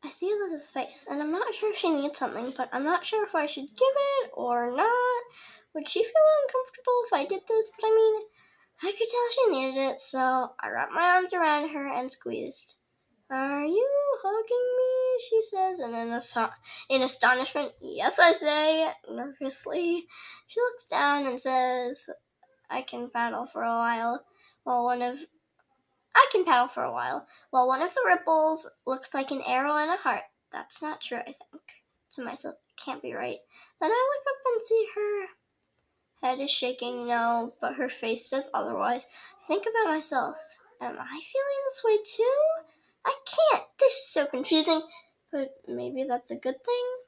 I see Alyssa's face, and I'm not sure if she needs something, but I'm not sure if I should give it or not. Would she feel uncomfortable if I did this? But I mean, I could tell she needed it, so I wrapped my arms around her and squeezed. Are you hugging me? She says, and in astonishment, yes, I say, nervously. She looks down and says, I can paddle for a while, while one of one of the ripples looks like an arrow and a heart. That's not true, I think. To myself, it can't be right. Then I look up and see her head is shaking, no, but her face says otherwise. I think about myself. Am I feeling this way too? I can't. This is so confusing. But maybe that's a good thing.